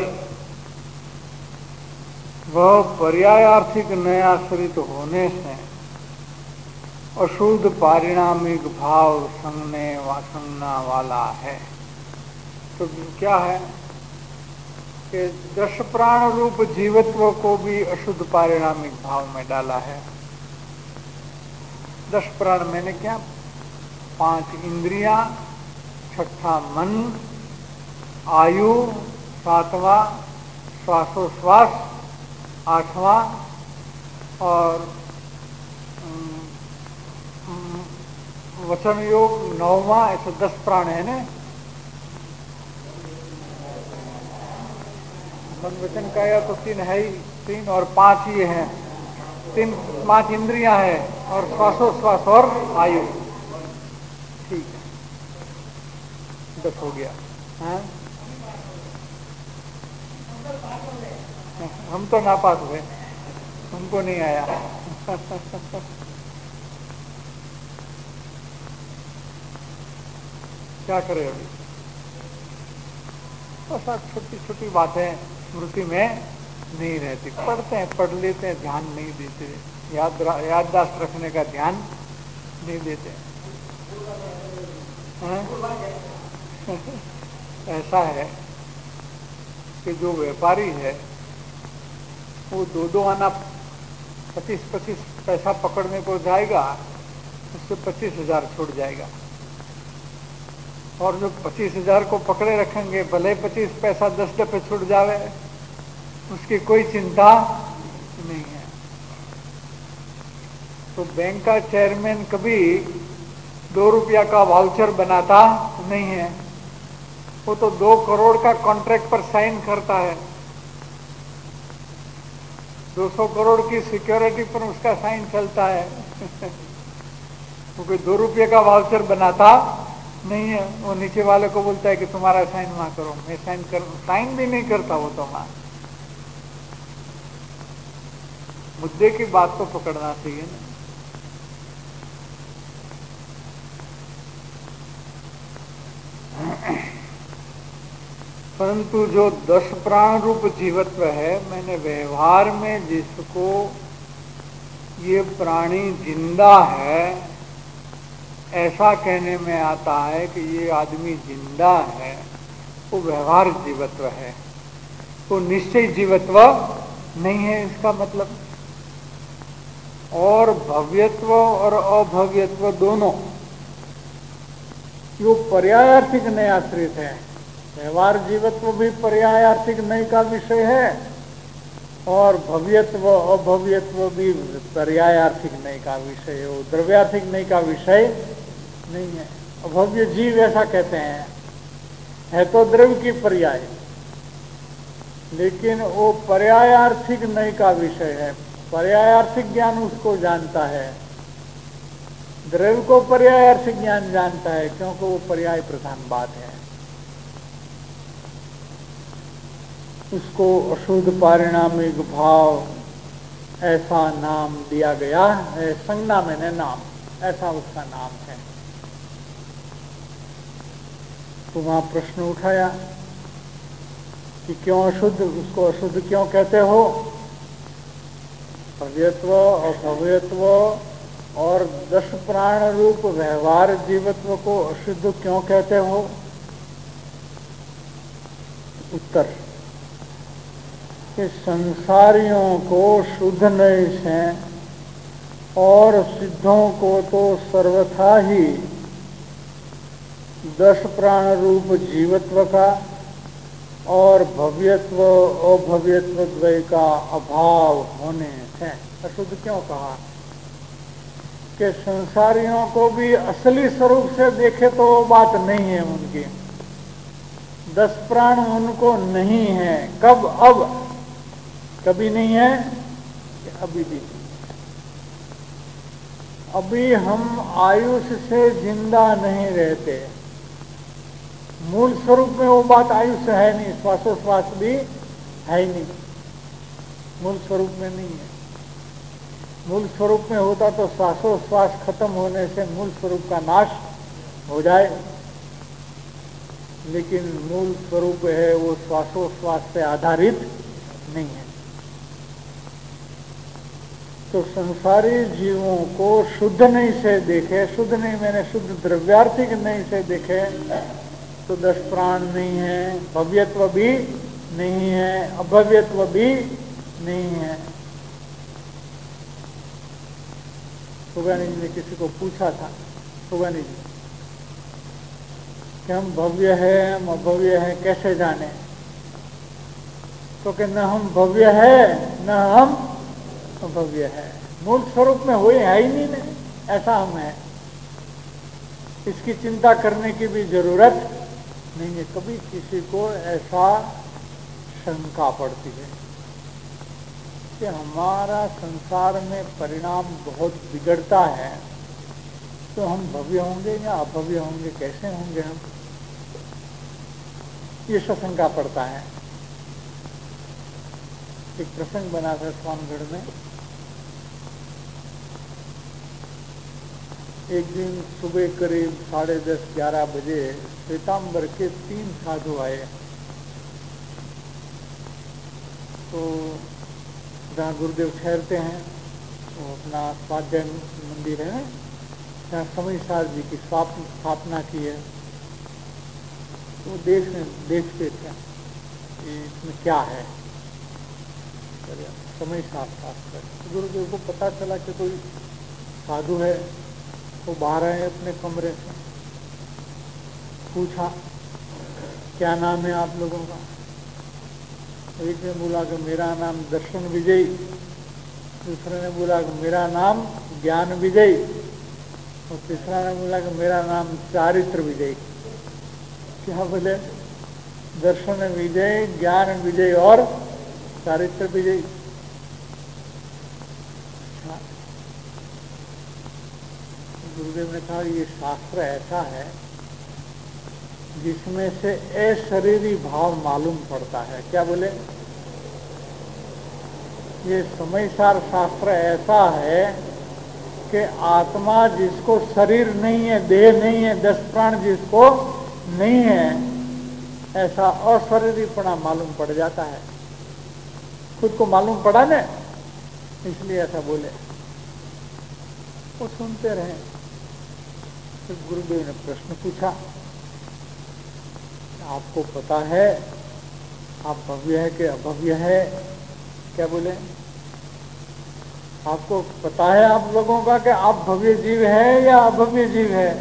वह पर्यायार्थिक नयाश्रित होने से अशुद्ध पारिणामिक भाव संगने वासंगना वाला है। तो क्या है कि दश प्राण रूप जीवत्व को भी अशुद्ध पारिणामिक भाव में डाला है। दश प्राण मैंने क्या? पांच इंद्रियां, छठा मन, आयु, सातवां श्वासोश्वास, आठवां और वचन योग नौवां, ऐसे दस प्राण है ना। मन वचन काया तो तीन है ही, तीन और पांच ये हैं, तीन पांच इंद्रियां हैं और श्वासोश्वास और आयु। ठीक है, दस हो गया। हाँ? हम तो नापास हुए, हमको नहीं आया। क्या करें अभी? बस आप छोटी छोटी बातें स्मृति में नहीं रहती। पढ़ते हैं, पढ़ लेते हैं, ध्यान नहीं देते, याद याददाश्त रखने का ध्यान नहीं देते। ऐसा है कि जो व्यापारी है वो दो दो आना पच्चीस पच्चीस पैसा पकड़ने को जाएगा, उससे पच्चीस हजार छूट जाएगा। और जो पच्चीस हजार को पकड़े रखेंगे, भले पच्चीस पैसा दस डब्बे छूट जावे, उसकी कोई चिंता नहीं है। तो बैंक का चेयरमैन कभी दो रुपया का वाउचर बनाता नहीं है, वो तो दो करोड़ का कॉन्ट्रैक्ट पर साइन करता है। दो सौ करोड़ की सिक्योरिटी पर उसका साइन चलता है। वो कोई दो रुपये का वाउचर बनाता नहीं है। वो नीचे वाले को बोलता है कि तुम्हारा साइन वहां करो, मैं साइन कर साइन भी नहीं करता वो तो वहां। मुद्दे की बात तो पकड़ना चाहिए ना। परंतु जो दस प्राण रूप जीवत्व है, मैंने व्यवहार में जिसको ये प्राणी जिंदा है ऐसा कहने में आता है कि ये आदमी जिंदा है, वो व्यवहार जीवत्व है, वो निश्चय जीवत्व नहीं है इसका मतलब। और भव्यत्व और अभव्यत्व दोनों जो पर्यायार्थिक नय आश्रित है। व्यवहार जीवत्व भी पर्यायार्थिक नय का विषय है और भव्यत्व अभव्यत्व भी पर्यायार्थिक नय का विषय है, वो द्रव्यार्थिक नय का विषय नहीं है। अभव्य जीव ऐसा कहते हैं, है तो द्रव्य की पर्याय, लेकिन वो पर्यायार्थिक नय का विषय है। पर्यायार्थिक ज्ञान उसको जानता है, द्रव्य को पर्यायार्थिक ज्ञान जानता है, क्योंकि वो पर्याय प्रधान बात है। उसको अशुद्ध पारिणामिक भाव ऐसा नाम दिया गया है, संज्ञा मैंने नाम, ऐसा उसका नाम है। तो वहां प्रश्न उठाया कि क्यों अशुद्ध, उसको अशुद्ध क्यों कहते हो? भव्यत्व और भव्यत्व और दस प्राण रूप व्यवहार जीवत्व को अशुद्ध क्यों कहते हो? उत्तर, कि संसारियों को शुद्ध नहीं से और सिद्धों को तो सर्वथा ही दस प्राण रूप जीवत्व का और भव्यत्व अभव्यत्व द्वय का अभाव होने से अशुद्ध क्यों कहा कि संसारियों को भी असली स्वरूप से देखे तो वो बात नहीं है उनकी। दस प्राण उनको नहीं है। कब? अब कभी नहीं है, अभी भी। अभी हम आयुष से जिंदा नहीं रहते। मूल स्वरूप में वो बात आयुष है नहीं, श्वासोश्वास भी है ही नहीं, मूल स्वरूप में नहीं है। मूल स्वरूप में होता तो श्वासोश्वास खत्म होने से मूल स्वरूप का नाश हो जाए, लेकिन मूल स्वरूप है वो श्वासोश्वास पे आधारित नहीं है। तो संसारी जीवों को शुद्ध नहीं से देखे, शुद्ध नहीं मैंने शुद्ध द्रव्यार्थिक नहीं से देखे तो दस प्राण नहीं है, भव्यत्व भी नहीं है, अभव्यत्व भी नहीं है। सुगानी जी ने किसी को पूछा था, सुगानी जी कि हम भव्य है हम अभव्य है कैसे जाने? तो कि न हम भव्य है न हम अभव्य है, मूल स्वरूप में हुए है ही नहीं, नहीं ऐसा हम है। इसकी चिंता करने की भी जरूरत नहीं है। कभी किसी को ऐसा शंका पड़ती है कि हमारा संसार में परिणाम बहुत बिगड़ता है तो हम भव्य होंगे या अभव्य होंगे, कैसे होंगे हम? ये शंका पड़ता है। एक प्रसंग बना था स्वामगढ़ में। एक दिन सुबह करीब साढ़े दस ग्यारह बजे श्वेतांबर के तीन साधु आए। तो जहाँ गुरुदेव ठहरते हैं वो अपना स्वाध्याय मंदिर है, जहाँ समयसार जी की स्थापना की है। वो देख देखते थे कि इसमें क्या है, समयसार शास्त्र। गुरुदेव को पता चला कि कोई साधु है, वो बाहर आए अपने कमरे से। पूछा क्या नाम है आप लोगों का? एक ने बोला कि मेरा नाम दर्शन विजय, दूसरे ने बोला कि मेरा नाम ज्ञान विजय, और तीसरा ने बोला कि मेरा नाम चारित्र विजय। क्या बोले? दर्शन विजय, ज्ञान विजय और चारित्र विजय। गुरुदेव ने कहा ये शास्त्र ऐसा है जिसमें से अशरीरी भाव मालूम पड़ता है। क्या बोले? ये समयसार शास्त्र ऐसा है कि आत्मा जिसको शरीर नहीं है, देह नहीं है, दस प्राण जिसको नहीं है, ऐसा अशरीरीपना मालूम पड़ जाता है। खुद को मालूम पड़ा ना, इसलिए ऐसा बोले। वो सुनते रहे। फिर गुरुदेव ने प्रश्न पूछा, आपको पता है आप भव्य है कि अभव्य है? क्या बोले? आपको पता है आप लोगों का कि आप भव्य जीव है या अभव्य जीव है?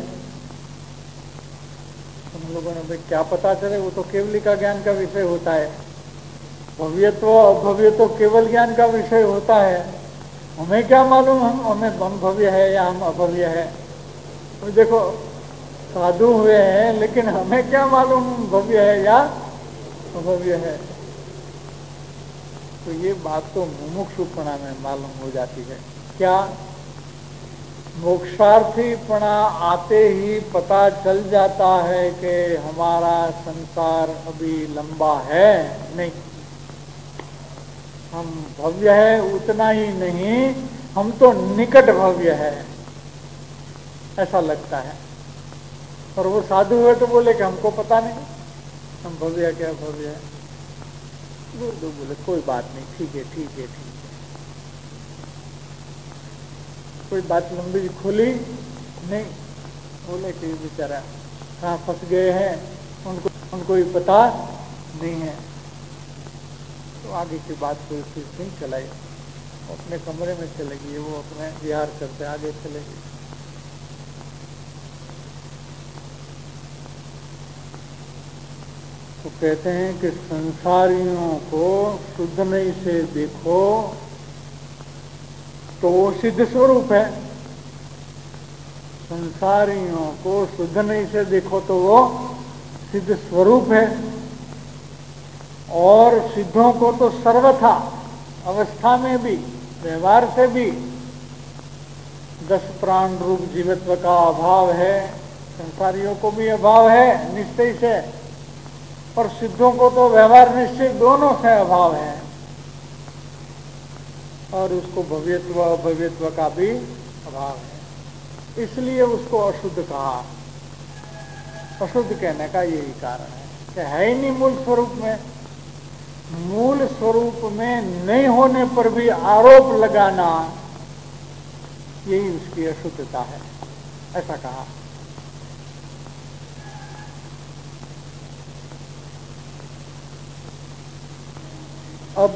हम लोगों ने भाई क्या पता चले, वो तो केवली का ज्ञान का विषय होता है। भव्यत्व अभव्य तो केवल ज्ञान का विषय होता है। हमें क्या मालूम हम हमें हम भव्य है या हम अभव्य है? तो देखो साधु हुए हैं, लेकिन हमें क्या मालूम भव्य है या अभव्य है? तो ये बात तो मुमुक्षुपणा में मालूम हो जाती है। क्या? मोक्षार्थीपणा आते ही पता चल जाता है कि हमारा संसार अभी लंबा है नहीं। हम भव्य है उतना ही नहीं, हम तो निकट भव्य है ऐसा लगता है। और वो साधु हुए तो बोले कि हमको पता नहीं हम भव्य है क्या भव्य है। गुरुदेव बोले कोई बात नहीं, ठीक है ठीक है ठीक है। कोई बात लंबी खुली नहीं। बोले कि बेचारा कहाँ फंस गए हैं, उनको उनको ही पता नहीं है। तो आगे की बात कोई चीज नहीं चलाई, अपने कमरे में चले गई, वो अपने विहार करते आगे चले गई। तो कहते हैं कि संसारियों को शुद्ध नहीं से देखो तो वो सिद्ध स्वरूप है, संसारियों को शुद्ध नहीं से देखो तो वो सिद्ध स्वरूप है। और सिद्धों को तो सर्वथा अवस्था में भी व्यवहार से भी दस प्राण रूप जीवत्व का अभाव है, संसारियों को भी अभाव है निश्चय से, और सिद्धों को तो व्यवहार निश्चय दोनों से अभाव है, और उसको भव्यत्व अभव्यत्व का भी अभाव है, इसलिए उसको अशुद्ध कहा। अशुद्ध कहने का यही कारण है कि है ही नहीं मूल स्वरूप में, मूल स्वरूप में नहीं होने पर भी आरोप लगाना यही उसकी अशुद्धता है, ऐसा कहा। अब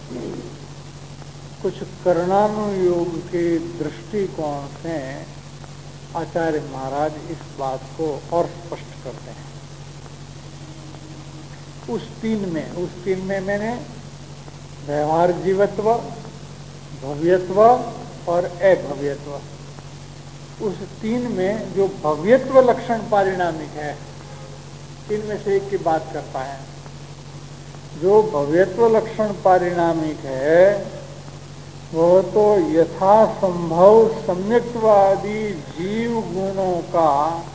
कुछ कर्णानुयोग के दृष्टिकोण से आचार्य महाराज इस बात को और स्पष्ट करते हैं। उस तीन में उस तीन में मैंने व्यवहार जीवत्व, भव्यत्व और अभव्यत्व, उस तीन में जो भव्यत्व लक्षण पारिणामिक है, तीन में से एक की बात करता है। जो भव्यत्व लक्षण पारिणामिक है वह तो यथासंभव सम्यक्त्वादि जीव गुणों का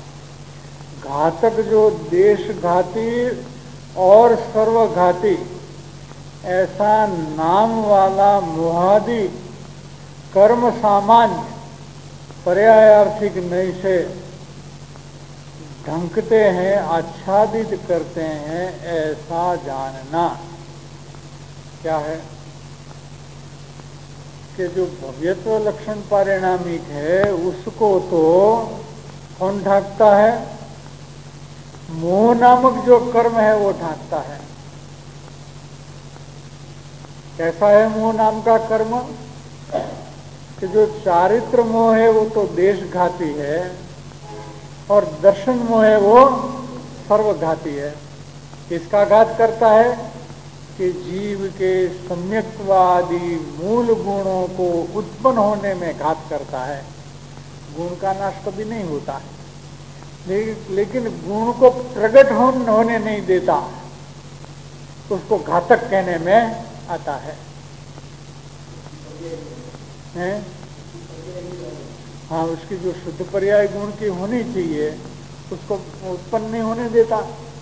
घातक जो देशघाती और सर्वघाती ऐसा नाम वाला मोहादि कर्म सामान्य पर्यायार्थिक नई से ढंकते हैं, आच्छादित करते हैं, ऐसा जानना। क्या है कि जो भव्यत्व लक्षण पारिणामिक है उसको तो कौन ढांकता है? मोह नामक जो कर्म है वो ढांकता है। कैसा है मोह नाम का कर्म? कि जो चारित्र मोह है वो तो देशघाती है, और दर्शन मोह है वो सर्वघाती है। किसका घात करता है? कि जीव के सम्यक्त्वादि मूल गुणों को उत्पन्न होने में घात करता है। गुण का नाश कभी नहीं होता है, लेकिन गुण को प्रकट होने नहीं देता, उसको घातक कहने में आता है, है? हाँ, उसकी जो शुद्ध पर्याय गुण की होनी चाहिए उसको उत्पन्न नहीं होने देता।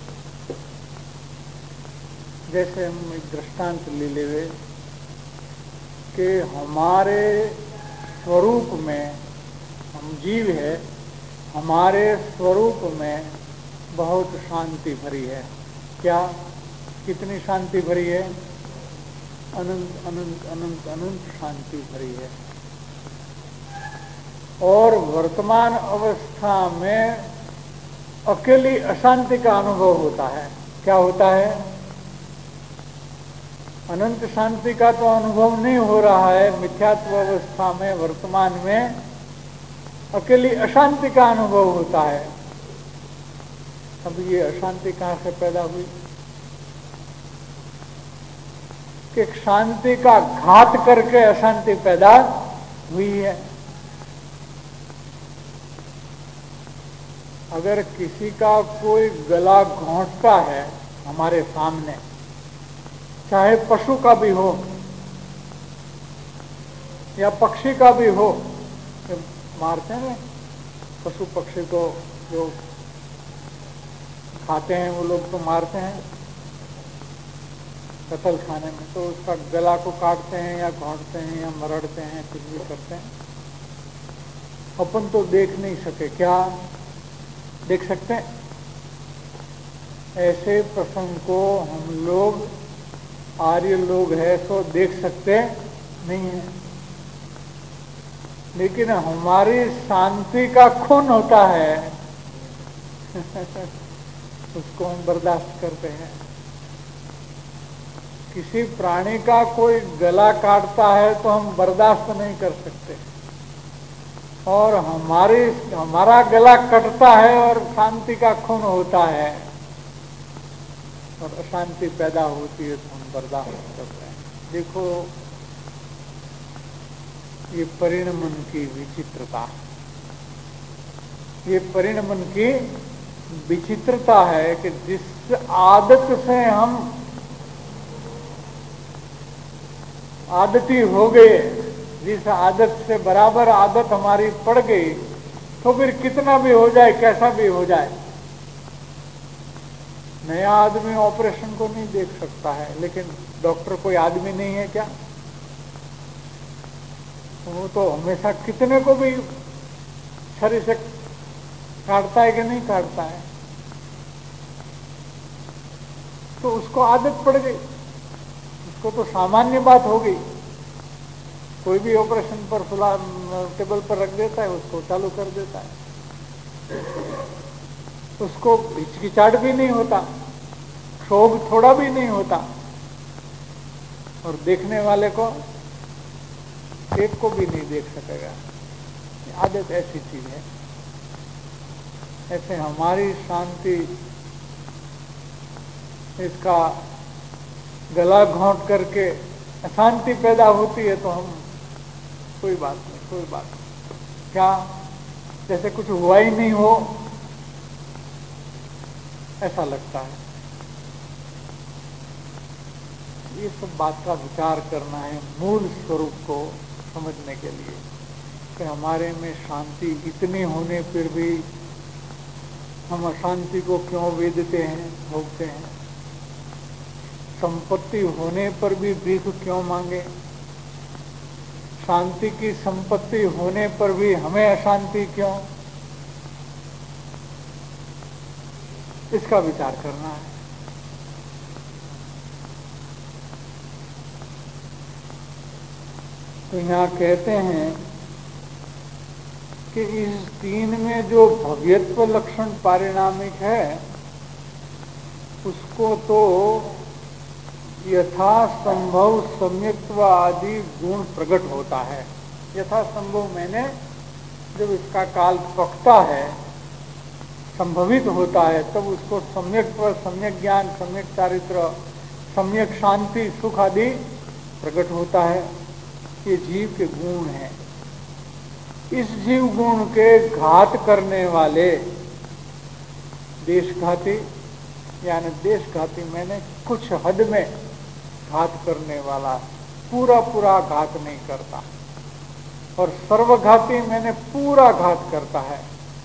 जैसे हम एक दृष्टांत ले लेवे कि हमारे स्वरूप में, हम जीव है, हमारे स्वरूप में बहुत शांति भरी है। क्या? कितनी शांति भरी है? अनंत अनंत अनंत अनंत शांति भरी है। और वर्तमान अवस्था में अकेली अशांति का अनुभव होता है। क्या होता है? अनंत शांति का तो अनुभव नहीं हो रहा है, मिथ्यात्व अवस्था में वर्तमान में अकेली अशांति का अनुभव होता है। अब ये अशांति कहां से पैदा हुई? कि शांति का घात करके अशांति पैदा हुई है। अगर किसी का कोई गला घोंटता है हमारे सामने, चाहे पशु का भी हो या पक्षी का भी हो, तो मारते हैं पशु पक्षी को, जो खाते हैं वो लोग तो मारते हैं कत्ल खाने में, तो उसका गला को काटते हैं या घोंटते हैं या मरड़ते हैं, कुछ भी करते हैं। अपन तो देख नहीं सके, क्या देख सकते हैं? ऐसे प्रसंग को हम लोग आर्य लोग है तो देख सकते नहीं है, लेकिन हमारी शांति का खून होता है उसको हम बर्दाश्त करते हैं। किसी प्राणी का कोई गला काटता है तो हम बर्दाश्त नहीं कर सकते, और हमारी हमारा गला कटता है और शांति का खून होता है और अशांति पैदा होती है तो हम बर्दाश्त करते हैं। देखो ये परिणमन की विचित्रता, ये परिणमन की विचित्रता है कि जिस आदत से हम आदती हो गए, जिस आदत से बराबर आदत हमारी पड़ गई, तो फिर कितना भी हो जाए, कैसा भी हो जाए, नया आदमी ऑपरेशन को नहीं देख सकता है, लेकिन डॉक्टर कोई आदमी नहीं है क्या? वो तो हमेशा कितने को भी छरी से काटता है कि नहीं काटता है, तो उसको आदत पड़ गई, उसको तो सामान्य बात हो गई। कोई भी ऑपरेशन पर सुला टेबल पर रख देता है, उसको चालू कर देता है, उसको हिचकिचाहट भी नहीं होता, क्षोभ थोड़ा भी नहीं होता, और देखने वाले को एक को भी नहीं देख सकेगा। आदत ऐसी चीज है। ऐसे हमारी शांति, इसका गला घोंट करके अशांति पैदा होती है तो हम कोई बात नहीं, कोई बात नहीं, क्या जैसे कुछ हुआ ही नहीं हो ऐसा लगता है। ये सब बात का विचार करना है मूल स्वरूप को समझने के लिए कि हमारे में शांति इतनी होने पर भी हम अशांति को क्यों वेदते हैं, भोगते हैं। संपत्ति होने पर भी भीख क्यों मांगे, शांति की संपत्ति होने पर भी हमें अशांति क्यों, इसका विचार करना है। तो यहां कहते हैं कि इस तीन में जो भव्यत्व लक्षण पारिणामिक है उसको तो यथा संभव सम्यक्त्व आदि गुण प्रकट होता है। यथा संभव मैंने जब इसका काल पकता है, संभवित होता है, तब उसको सम्यक्त्व, सम्यक ज्ञान, सम्यक चारित्र, सम्यक शांति, सुख आदि प्रकट होता है। ये जीव के गुण हैं। इस जीव गुण के घात करने वाले देशघाती, यानी देशघाती मैंने कुछ हद में घात करने वाला, पूरा पूरा घात नहीं करता, और सर्वघाती मैंने पूरा घात करता है,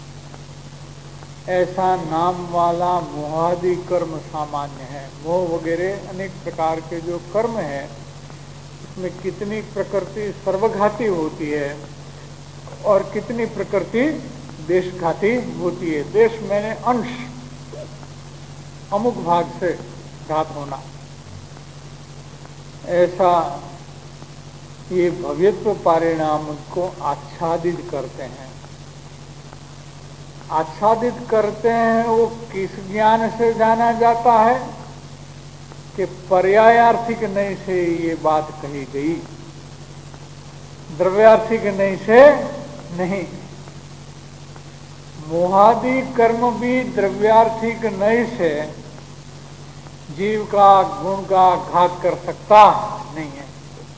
ऐसा नाम वाला मोहादि कर्म सामान्य है। मोह वगैरह अनेक प्रकार के जो कर्म है उसमें कितनी प्रकृति सर्वघाती होती है और कितनी प्रकृति देशघाती होती है। देश मैंने अंश, अमुक भाग से घात होना, ऐसा ये भव्यत्व परिणाम को आच्छादित करते हैं। आच्छादित करते हैं वो किस ज्ञान से जाना जाता है कि पर्यायार्थिक नहीं से ये बात कही गई, द्रव्यार्थिक नहीं से नहीं। मोहादि कर्म भी द्रव्यार्थिक नहीं से जीव का गुण का घात कर सकता नहीं है।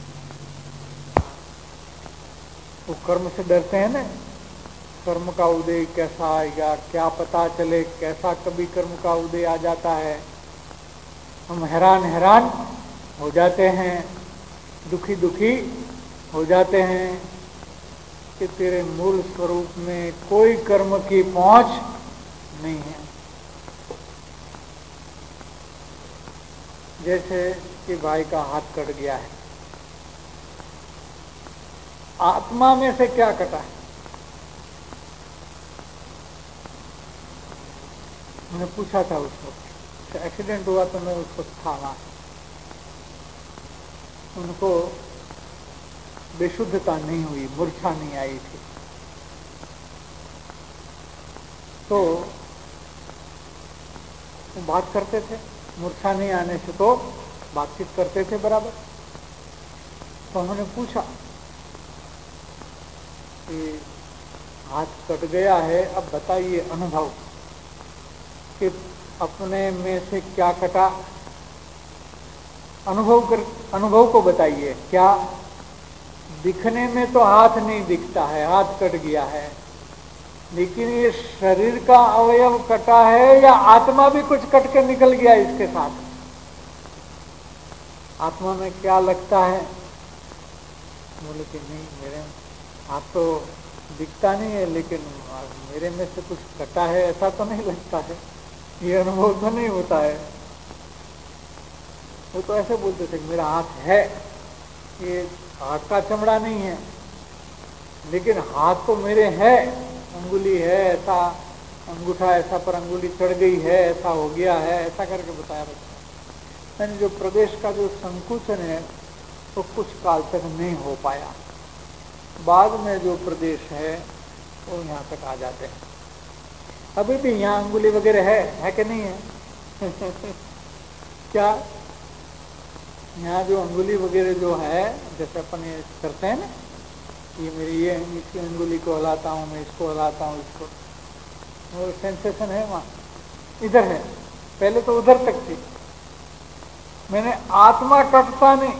वो कर्म से डरते हैं ना, कर्म का उदय कैसा आएगा, क्या पता चले कैसा कभी कर्म का उदय आ जाता है। हम हैरान हैरान हो जाते हैं, दुखी दुखी हो जाते हैं कि तेरे मूल स्वरूप में कोई कर्म की पहुंच नहीं है। जैसे कि भाई का हाथ कट गया है, आत्मा में से क्या कटा है? मैंने पूछा था उसको, एक्सीडेंट हुआ तो मैं उसको था वहां, उनको बेशुद्धता नहीं हुई, मूर्छा नहीं आई थी। तो वो बात करते थे मूर्छा नहीं आने से तो बातचीत करते थे बराबर। तो उन्होंने पूछा कि हाथ कट गया है, अब बताइए अनुभव कि अपने में से क्या कटा, अनुभव कर अनुभव को बताइए। क्या दिखने में तो हाथ नहीं दिखता है, हाथ कट गया है, लेकिन ये शरीर का अवयव कटा है या आत्मा भी कुछ कट के निकल गया इसके साथ? आत्मा में क्या लगता है? बोले कि नहीं, मेरे हाथ तो दिखता नहीं है, लेकिन मेरे में से कुछ कटा है ऐसा तो नहीं लगता है, ये अनुभव तो नहीं होता है। वो तो ऐसे बोलते थे मेरा हाथ है, ये हाथ का चमड़ा नहीं है, लेकिन हाथ तो मेरे है, अंगुली है, ऐसा अंगूठा ऐसा पर अंगुली चढ़ गई है, ऐसा हो गया है, ऐसा करके बताया बच्चा। यानी जो प्रदेश का जो संकुचन है तो कुछ काल तक नहीं हो पाया, बाद में जो प्रदेश है वो यहाँ तक आ जाते हैं। अभी भी यहाँ अंगुली वगैरह है, है कि नहीं है? क्या यहाँ जो अंगुली वगैरह जो है, जैसे अपन ये करते हैं ना, ये मेरी ये इसकी अंगुली को हिलाता हूँ, मैं इसको हिलाता हूँ, इसको, वो सेंसेशन है वहाँ, इधर है, पहले तो उधर तक थी। मैंने आत्मा कटता नहीं,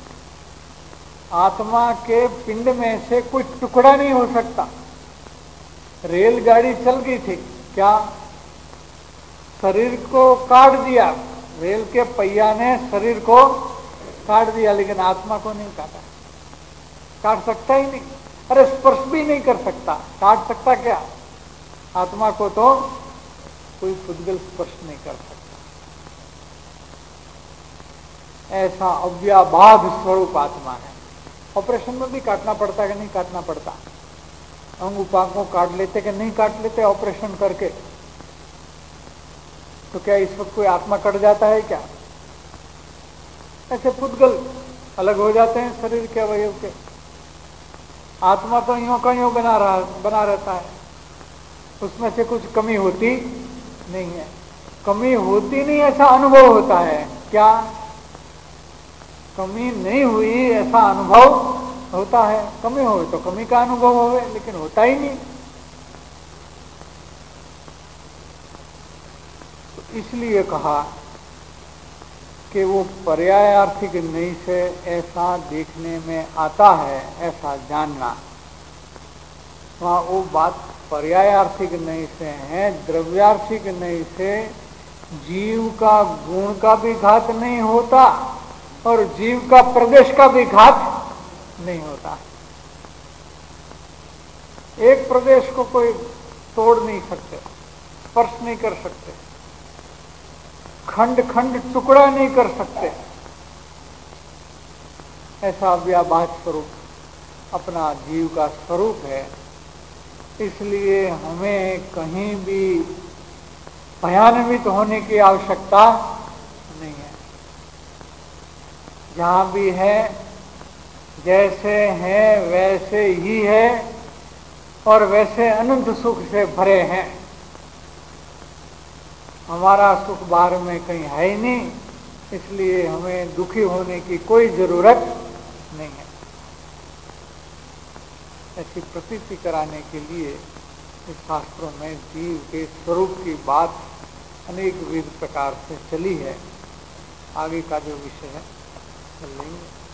आत्मा के पिंड में से कोई टुकड़ा नहीं हो सकता। रेलगाड़ी चल गई थी, क्या शरीर को काट दिया, रेल के पहिया ने शरीर को काट दिया, लेकिन आत्मा को नहीं काटा, काट सकता ही नहीं। अरे स्पर्श भी नहीं कर सकता, काट सकता क्या? आत्मा को तो कोई खुदगल स्पर्श नहीं कर सकता। ऐसा अव्याबाध स्वरूप आत्मा है। ऑपरेशन में भी काटना पड़ता है कि नहीं काटना पड़ता? अंग उपांग को काट लेते कि नहीं काट लेते ऑपरेशन करके? तो क्या इस वक्त कोई आत्मा कट जाता है क्या? ऐसे पुद्गल अलग हो जाते हैं शरीर के अवयव के। आत्मा तो यूं का यूं बना रहा बना रहता है, उसमें से कुछ कमी होती नहीं है। कमी होती नहीं ऐसा अनुभव होता है, क्या कमी नहीं हुई ऐसा अनुभव होता है? कमी हो तो कमी का अनुभव होवे, लेकिन होता ही नहीं। तो इसलिए कहा कि वो पर्यायार्थिक नहीं से ऐसा देखने में आता है, ऐसा जानना। वहां वो बात पर्यायार्थिक नहीं से है, द्रव्यार्थिक नहीं से जीव का गुण का भी घात नहीं होता और जीव का प्रदेश का भी घात नहीं होता। एक प्रदेश को कोई तोड़ नहीं सकते, स्पर्श नहीं कर सकते, खंड खंड टुकड़ा नहीं कर सकते। ऐसा व्याभास स्वरूप अपना जीव का स्वरूप है। इसलिए हमें कहीं भी भयान्वित होने की आवश्यकता नहीं है। जहां भी है जैसे है वैसे ही है और वैसे अनंत सुख से भरे हैं। हमारा सुख बाहर में कहीं है ही नहीं, इसलिए हमें दुखी होने की कोई जरूरत नहीं है। ऐसी प्रतीति कराने के लिए इस शास्त्रों में जीव के स्वरूप की बात अनेक विध प्रकार से चली है। आगे का जो विषय है चल लेंगे।